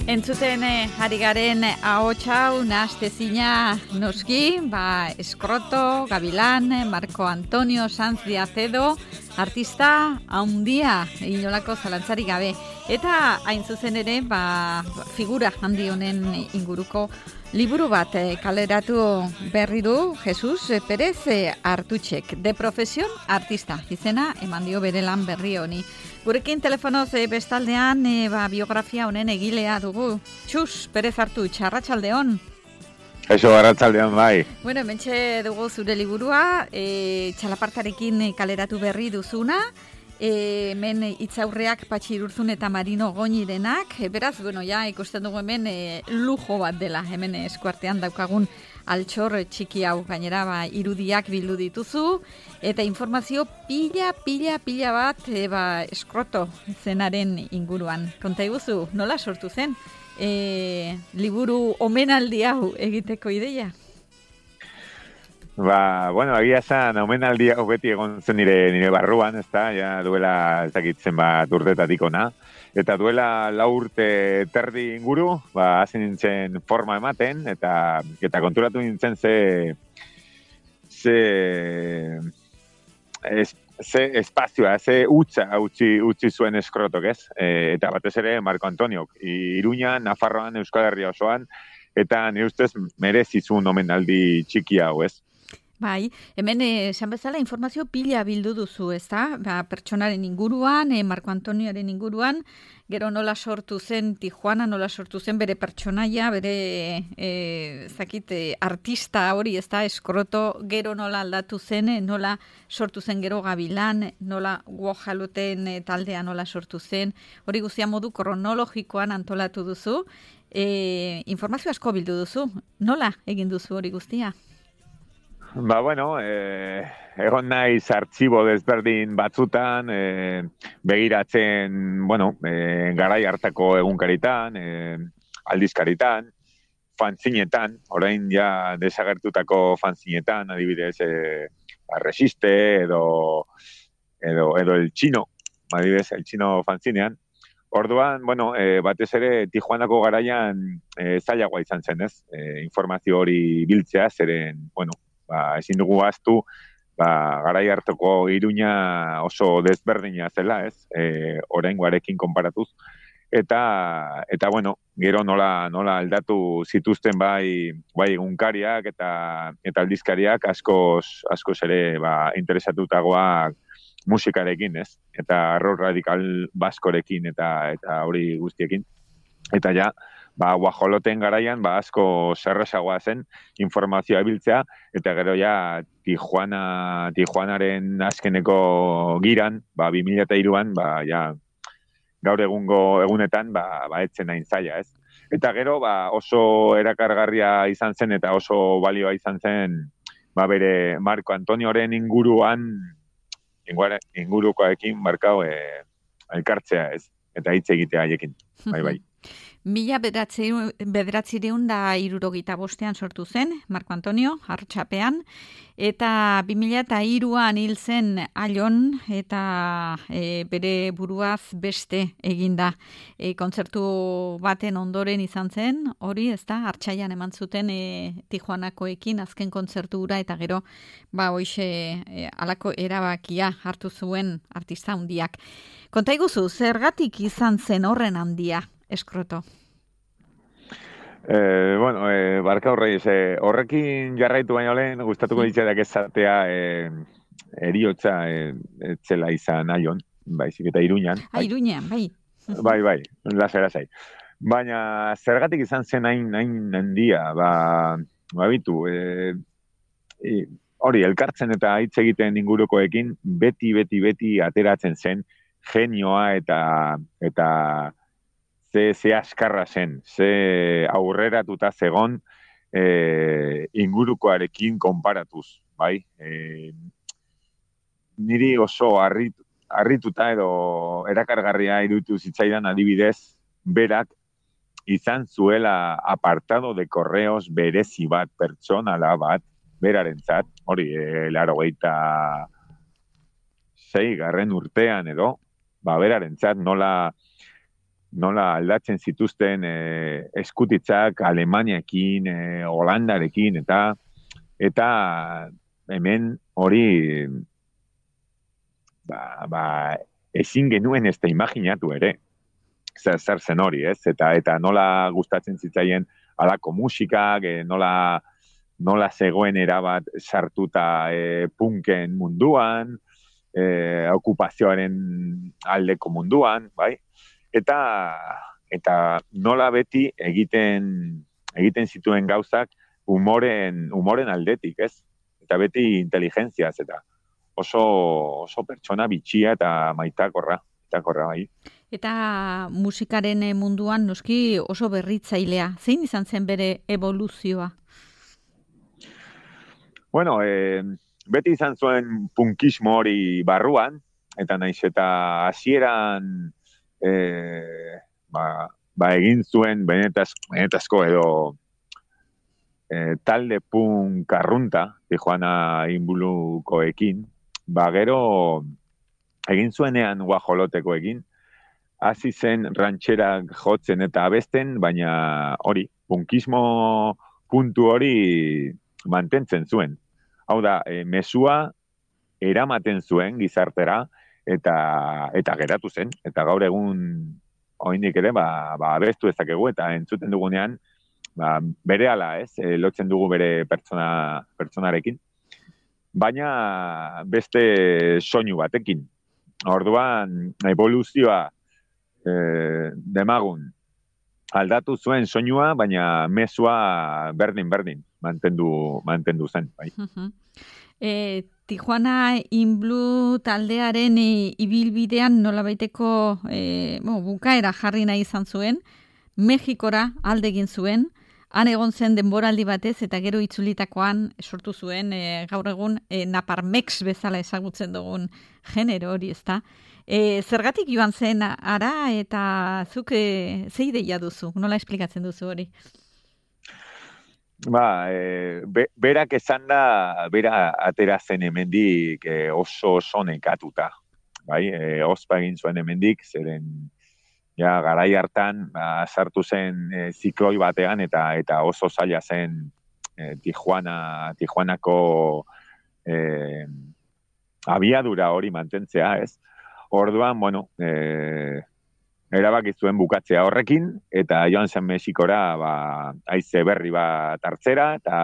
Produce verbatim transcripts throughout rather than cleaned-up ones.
Entzuten eh, ari garen ahotsa nahastezina noski, ba, Eskroto, Gabilan, Marco Antonio Sanz de Acedo, artista handia, inolako zalantzarik gabe. Eta hain zuzen ere, ba, figura handi honen inguruko liburu bat eh, kaleratu berri du Jesus Pérez eh, Artutxek, de profesión artista, izena eman dio bere lan berri honi. Gurekin telefonoz e, bestaldean e, ba, biografia honen egilea dugu. Txus, Pérez Artutx, arratsaldeon. Eso, arratsaldeon bai. Bueno, hementxe dugu zure liburua, e, txalapartarekin kaleratu berri duzuna, e, hemen hitzaurreak Patxi Irurzun eta Marino Goñirenak, e, beraz, bueno, ja, ikusten dugu hemen e, lujo bat dela, hemen eskuartean daukagun altxor txiki hau, gainera ba, irudiak bildu dituzu, eta informazio pila, pila, pila bat e, ba, Eskroto zenaren inguruan. Konta iguzu, nola sortu zen e, liburu omenaldi hau egiteko ideia? Ba, bueno, egia esan omenaldi hau beti egon zen nire, nire barruan, ezta, ja duela ezakitzen bat urtetatik ona. Eta duela lau urte terdi inguru, ba, hasi nintzen forma ematen, eta eta konturatu nintzen ze, ze, es, ze espazioa, ze utza utzi, utzi zuen Eskrotok, ez? E, eta batez ere Marco Antoniok, Iruñan, Nafarroan, Euskal Herria osoan, eta nire ustez merezizun omenaldi txiki hau, ez? Bai, hemen esan bezala informazio pila bildu duzu, ezta? Ba, pertsonaren inguruan, eh, Marco Antonioaren inguruan, gero nola sortu zen Tijuana, nola sortu zen bere pertsonaia, bere eh, zakit, eh, artista hori, ezta? Eskroto, gero nola aldatu zen, eh, nola sortu zen gero Gabilan, nola Guajaluten eh, taldea nola sortu zen, hori guztia modu kronologikoan antolatu duzu, eh, informazio asko bildu duzu, nola egin duzu hori guztia? Ba, bueno, eh, egon naiz artxibo desberdin batzutan, eh, begiratzen, bueno, eh, garai hartako egunkaritan, eh, aldizkaritan, fanzinetan, orain ja desagertutako fanzinetan, adibidez, eh, Resiste edo, edo, edo el Chino, adibidez, el Chino fanzinean. Orduan, bueno, eh, batez ere Tijuanako garaian eh, zailagoa izan zen, ez? Eh, informazio hori biltzea, zeren, bueno, ba, ezin dugu ahaztu, ba, garai hartako Iruña oso desberdina zela, ez? E, oraingoarekin konparatuz. Eta, eta bueno, gero nola, nola aldatu zituzten bai, bai egunkariak eta, eta aldizkariak askoz, askoz ere ba, interesatutagoak musikarekin, ez? Eta rock radikal baskorekin eta, eta hori guztiekin. Eta ja, ba, guajoloten garaian, ba, asko zerresagoa zen informazioa biltzea, eta gero ja, Tijuana, Tijuanaren azkeneko giran, ba, bi mila hiruan, ba, ja, gaur egungo egunetan, ba, ba, etzen nahin zaila, ez? Eta gero, ba, oso erakargarria izan zen, eta oso balioa izan zen, ba, bere Marco Antonioren inguruan, ingurukoekin markau, e, elkartzea, ez? Eta hitz egitea haiekin, bai, bai. Mila bederatzireun da hirurogeita bostean sortu zen, Marco Antonio, Artxapean, eta bi mila eta hiruan hil zen Allon, eta e, bere buruaz beste eginda. E, kontzertu baten ondoren izan zen, hori, ez da, Artxaian eman zuten e, Tijuanakoekin azken kontzertura, eta gero, ba, hoixe, e, alako erabakia hartu zuen artista handiak. Konta iguzu, zergatik izan zen horren handia? Eskroto. Eh, bueno, eh, barka horreiz, eh, horrekin jarraitu baino lehen, gustatuko ditzadak ezatea eh, eriotza eh, etzela izan Allon, baizik eta Iruñan. Ah, Iruñan, bai. Bai, bai, lasai, lasai. Baina zergatik izan zen hain, hain handia, ba, ba bitu, eh, eh, hori, elkartzen eta hitz egiten ingurukoekin, beti, beti, beti ateratzen zen, genioa eta eta ze, ze askarra zen, ze aurreratuta zegon e, ingurukoarekin konparatuz, bai? E, niri oso harrit, harrituta edo erakargarria iruditu zitzaidan adibidez, berak izan zuela apartado de correos berezi bat, pertsonala bat, berarentzat, hori, e, laurogeita sei garren urtean edo, ba, berarentzat nola nola aldatzen zituzten e, eskutitzak Alemaniakin, e, Holandarekin, eta eta hemen hori ba, ba, ezin genuen ez da imaginatu ere. Zer, zer zen hori, ez? Eta, eta nola gustatzen zitzaien alako musikak, e, nola, nola zegoen erabat sartuta e, punken munduan, e, okupazioaren aldeko munduan, bai? Eta, eta nola beti egiten, egiten zituen gauzak humoren, humoren aldetik, ez? Eta beti inteligentziaz, eta oso, oso pertsona bitxia eta maitakorra, maitakorra bai. Eta musikaren munduan noski oso berritzailea. Zein izan zen bere evoluzioa? Bueno, e, beti izan zuen punkismo hori barruan, eta naiz eta hasieran e, ba, ba egin zuen benetaz, benetazko edo e, talde punk arrunta, Tijuana inbulukoekin, ba gero egin zuenean guajolotekoekin, hasi zen rantxerak jotzen eta abesten, baina hori, punkismo puntu hori mantentzen zuen. Hau da, e, mesua eramaten zuen gizartera eta eta geratu zen. Eta gaur egun oraindik ere ba, ba abestu ezakegu eta entzuten dugunean ba, berehala, ez? E, lotzen dugu bere pertsona pertsonarekin. Baina beste soinu batekin. Orduan evoluzioa E, demagun aldatu zuen soinua, baina mesua berdin-berdin mantendu, mantendu zen. Bai. e, Tijuana In Blue taldearen e, ibilbidean nolabaiteko e, bo, bukaera jarri nahi izan zuen, Mexikora aldegin zuen, han egon zen denboraldi batez eta gero itzulitakoan sortu zuen e, gaur egun e, Naparmex bezala ezagutzen dugun genero hori, ezta? E, zergatik joan zen ara eta zuk e, ze ideia duzu? Nola esplikatzen duzu hori? Ba, e, be, berak esan da, bera atera zen hemendik e, oso oso nekatuta. Bai, e, ospa egin zuen hemendik, zeren ja, garai hartan ba, sartu zen e, zikloi batean eta eta oso zaila zen e, Tijuana, Tijuanako e, abiadura hori mantentzea, ez? Orduan, bueno, e, erabaki zuen bukatzea horrekin, eta joan zen Mexikora ba, haize berri bat hartzera, eta,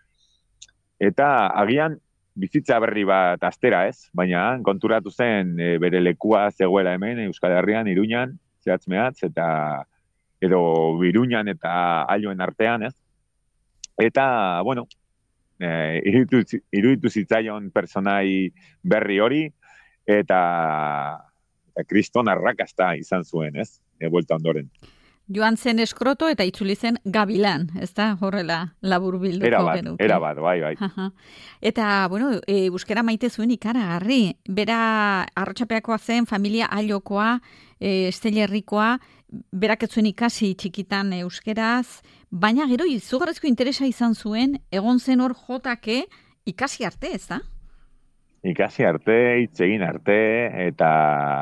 eta agian bizitza berri bat astera, ez? Baina konturatu zen e, bere lekua zegoela hemen, Euskal Herrian, Iruñan, zehatz mehatz, eta edo Iruñan eta Ailuen artean, ez? Eta, bueno, e, iruditu, iruditu zitzaion personai berri hori, eta eta kriston arrakasta izan zuen, ez? E, buelta ondoren. Joan zen Eskroto eta itzuli zen Gabilan, ez da? Horrela laburbilduko era bat, genuke. Era bat, bai, bai. Eta, bueno, e, euskera maite zuen ikaragarri. Bera Arrotxapeakoa zen, familia Ailokoa, e, Estelerrikoa, berak ez zuen ikasi txikitan euskeraz, baina gero izugarrizko interesa izan zuen, egon zen hor jotake ikasi arte, ez da? Ikasi arte, hitz egin arte, eta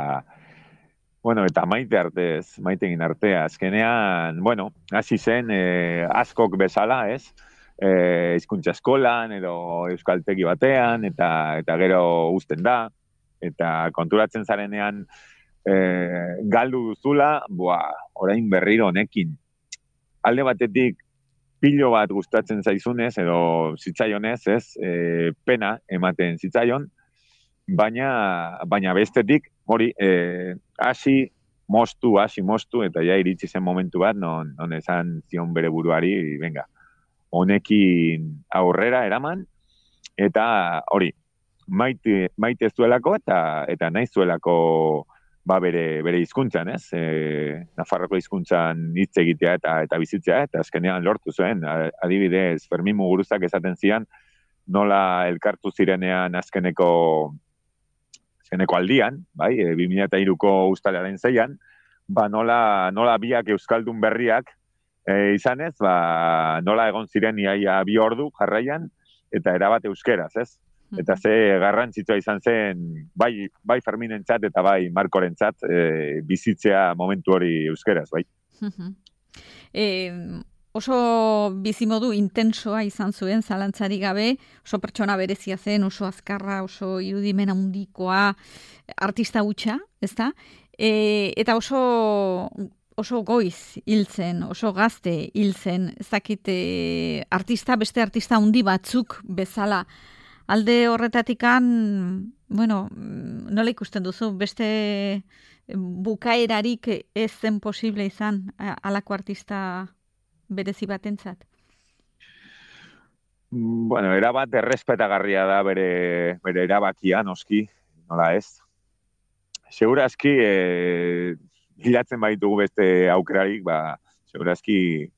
bueno, eta maite arte, ez, maite egin arte, azkenean, bueno, hasi zen e, askok bezala, ez, e, hizkuntza eskolan, edo euskaltegi batean, eta eta gero uzten da, eta konturatzen zarenean e, galdu duzula, boa, orain berriro honekin. Alde batetik, pilo bat gustatzen zaizunez, edo zitzaionez, ez, e, pena ematen zitzaion, baina, baina bestetik, hori, e, hasi mostu, hasi mostu, eta ja iritsi zen momentu bat, non, non esan zion bere buruari, venga, honekin aurrera eraman, eta hori, maite, maite zuelako, eta, eta nahi zuelako ba bere bere hizkuntzan, ez? E, Nafarroko hizkuntzan hitz egitea eta eta bizitzea, eta azkenean lortu zuen. Adibidez, Fermin Muguruzak esaten zian nola elkartu zirenean azkeneko azkeneko aldian, bai, e, bi mila hiruko uztailaren seian, ba nola nola biak euskaldun berriak e, izanez, ba nola egon ziren iaia bi ordu jarraian eta erabat euskeraz, ez? Eta ze garrantzitsua izan zen, bai, bai Ferminentzat eta bai Markorentzat e, bizitzea momentu hori euskeraz, bai. e, oso bizimodu intensoa izan zuen, zalantzari gabe, oso pertsona berezia zen, oso azkarra, oso irudimen handikoa, artista hutsa, ezta? E, eta oso oso goiz hiltzen, oso gazte hiltzen, ez dakit e, artista, beste artista handi batzuk bezala. Alde horretatikan, bueno, nola ikusten duzu, beste bukaerarik ez zen posible izan halako artista berezi batentzat? Bueno, erabat errespetagarria da bere, bere erabakia, noski, nola ez. Segurazki, e, hilatzen baitugu beste aukerarik, ba, segurazki,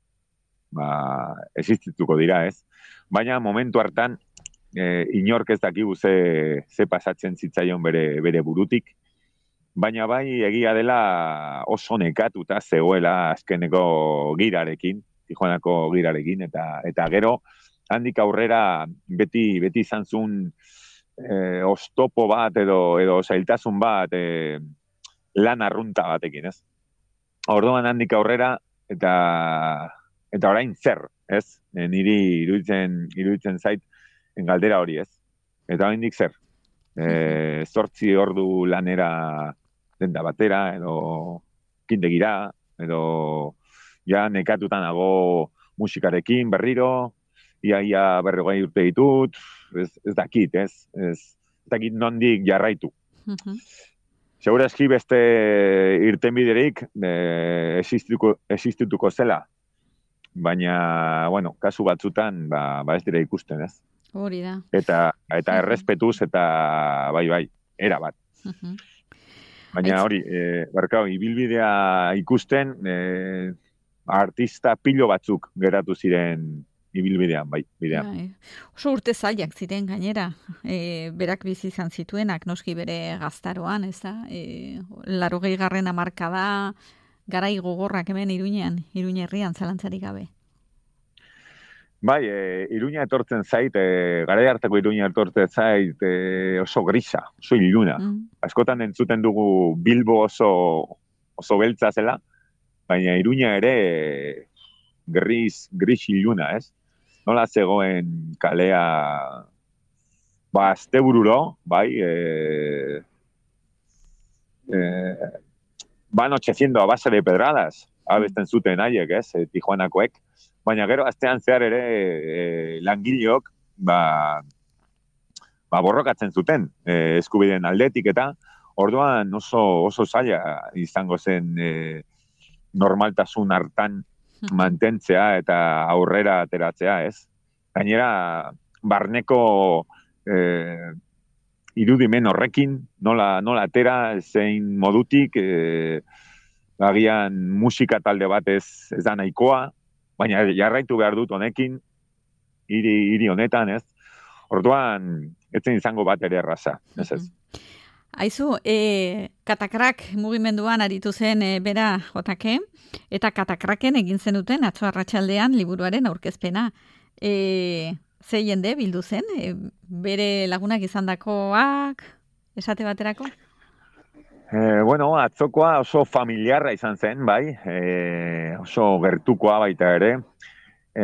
ba, existituko dira, ez? Baina momentu hartan, e, inork ez dakigu ze, ze pasatzen zitzaion bere, bere burutik, baina bai egia dela oso nekatuta zegoela azkeneko girarekin, Tijuanako girarekin, eta eta gero, handik aurrera beti beti izan zuen e, oztopo bat edo edo zailtasun bat e, lan arrunta batekin, ez? Orduan handik aurrera eta eta orain zer, ez? E, niri iruditzen iruditzen zait galdera hori, ez? Eta oraindik zer? Eh, zortzi ordu lanera denda batera edo kindegira edo ja nekatutan nago musikarekin berriro, iaia berrogei urte ditut, ez, ez dakit, ez? Ez, ez dakit nondik jarraitu. Uh-huh. Segurazki beste irtenbiderik eh, existituko, existituko zela, baina, bueno, kasu batzutan, ba, ba ez dira ikusten, ez? Hori da. Eta, eta errespetuz, eta bai, bai, era bat. Uh-huh. Baina hori, e, barkau, ibilbidea ikusten, e, artista pilo batzuk geratu ziren ibilbidean, bai, bidean. Bai. Oso urte zailak ziren gainera, e, berak bizi izan zituenak, noski bere gaztaroan, ez da? E, larogei garren hamarkada garai gogorrak hemen Iruñean, Iruña herrian zalantzarik gabe. Bai, e, Iruña etortzen zait, e, garai hartako Iruña etortzen zait e, oso grisa, oso iluna. Mm. Askotan entzuten dugu Bilbo oso, oso beltza zela, baina Iruña ere e, gris, gris iluna, ez? Nola zegoen kalea ba, astebururo, bai, e, e, van anocheciendo a base de pedradas, abesten zuten haiek, ez, e, Tijuanakoek. Baina gero, astean zehar ere e, langileok ba, ba borrokatzen zuten e, eskubideen aldetik eta orduan oso, oso zaila izango zen e, normaltasun hartan mantentzea eta aurrera ateratzea, ez? Gainera, barneko e, irudimen horrekin, nola, nola atera, zein modutik, e, agian musika talde bat ez, ez da nahikoa, baina jarraitu behar dut honekin, hiri, hiri honetan, ez? Orduan, ez zen izango bat ere erraza, ez ez. Aizu, e, Katakrak mugimenduan aritu zen e, bera jotake, eta Katakraken egin zenuten atzo arratsaldean liburuaren aurkezpena. E, ze jende bildu zen? E, bere lagunak izandakoak esate baterako? E, bueno, atzokoa oso familiarra izan zen, bai, e, oso gertukoa baita ere. E,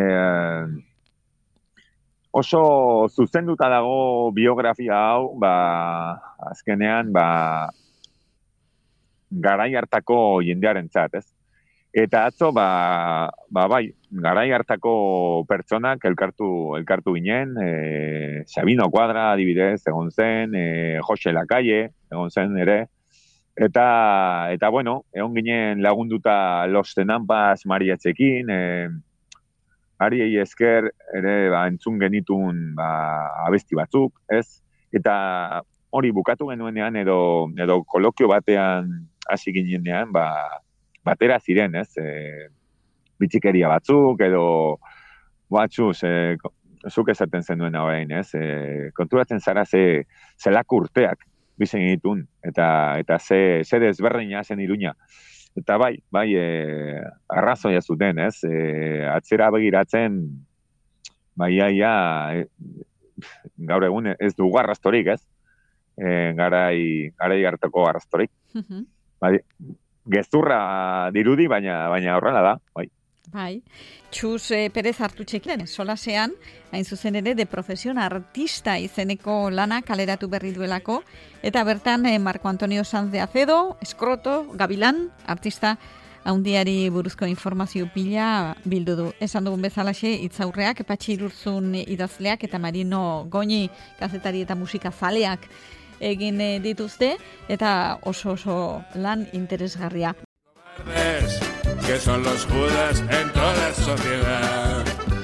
oso zuzenduta dago biografia hau, ba, azkenean, ba, garai hartako jendearentzat, ez? Eta atzo, ba, ba bai, garai hartako pertsonak elkartu, elkartu ginen, e, Sabino Cuadra adibidez egon zen, e, Jose Lacalle egon zen ere, eta, eta bueno, egon ginen lagunduta Los Tenampas mariatzekin, e, ariei esker ere ba, entzun genitun ba, abesti batzuk, ez? Eta hori bukatu genuenean edo, edo kolokio batean hasi ginenean, ba, batera ziren, ez? E, bitxikeria batzuk edo batxuz, e, zuk esaten zenuen orain, ez? E, konturatzen zara ze zelako urteak bizen egitun, eta, eta ze, ze desberdina zen Iruña. Eta bai, bai, e, arrazoia zuten, ez? E, atzera begiratzen, bai, ia, ia, e, gaur egun ez dugu arrastorik, ez? E, garai, garai hartako arrastorik. Bai, gezurra dirudi, baina baina horrela da, bai. Bai, Txus eh, Perez hartu txekiren, solasean, hain zuzen ere, de profesión artista izeneko lana kaleratu berri duelako, eta bertan eh, Marco Antonio Sanz de Acedo, Escroto, Gavilán, artista haundiari buruzko informazio pila bildu du. Esan dugun bezalaxe, itzaurreak, Patxi Irurzun idazleak eta Marino Goñi kazetari eta musika zaleak egin eh, dituzte, eta oso oso lan interesgarria. Que son los Judas en toda la sociedad.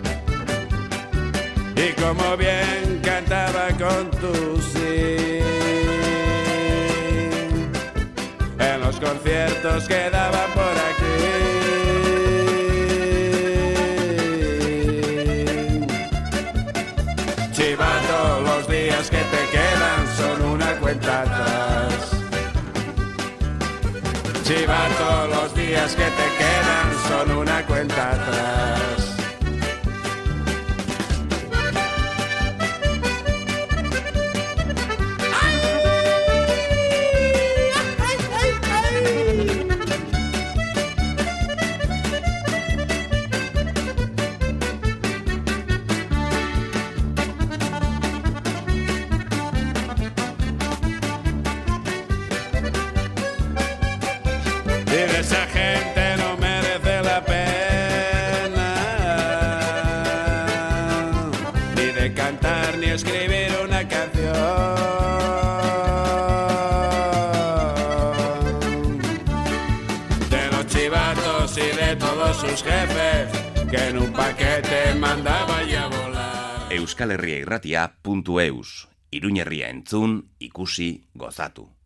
Y como bien cantaba con tu sí, en los conciertos que daban por aquí. Chivando los días que te quedan son una cuenta atrás. Chivato, los días que te quedan son una cuenta atrás. Esa gente no merece la pena ni de cantar ni escribir una canción. De los chivatos y de todos sus jefes que en un paquete mandaba ya volar. Euskal Herria Irratia puntu eus. Iruñerria entzun, ikusi, gozatu.